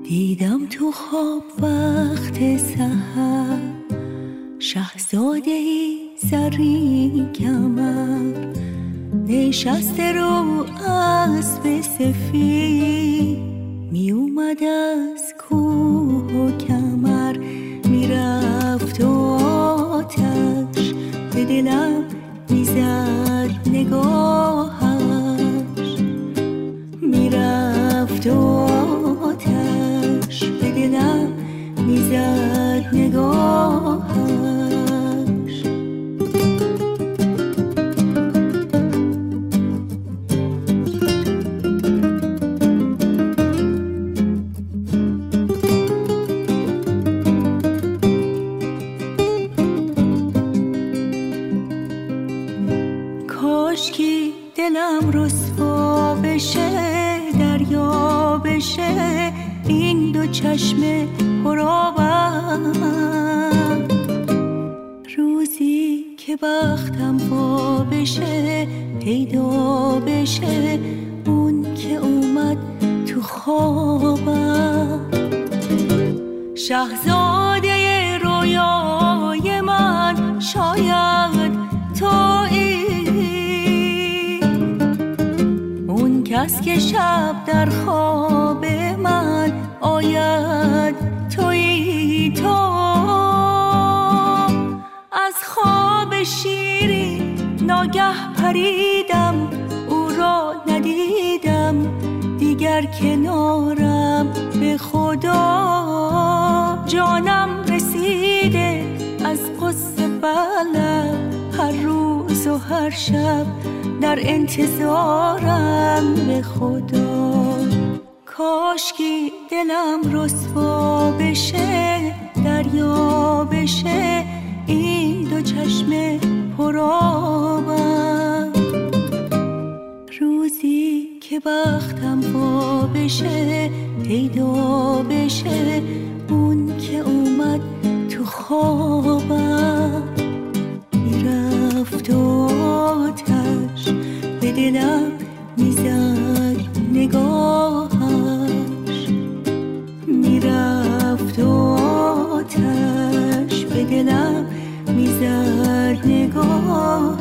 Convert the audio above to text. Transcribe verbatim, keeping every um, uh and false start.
دیدم تو خواب وقت سحر شهزاده ای زرین کمر، نشسته رو اسب سفید، می اومد از کوه و کمر، می رفت و آتش به دلم می زد نگاهش، می رفت و آتش به دلم می زد نگاهش. کاشکی دلم رسوا بشه، دریا بشه این دو چشم پرآبم، روزی که بختم وا بشه، پیدا بشه اون که اومد تو خوابم. شهزاده رویای من شاید تویی، اون کس که شب در خواب من آید تویی تو. از خواب شیرین ناگه پریدم، او را ندیدم دیگر کنارم، به خدا جانم رسیده از قصه بلم، هر روز و هر شب در انتظارم، به خدا کاشکی دلم رسوا بشه، دریا بشه این دو چشم پرآبم، روزی که بختم وا بشه، پیدا بشه اون که اومد تو خوابم. میرفت و آتش به دلم میزد نگاهش، میرفت و آتش به دلم میزد نگاهش.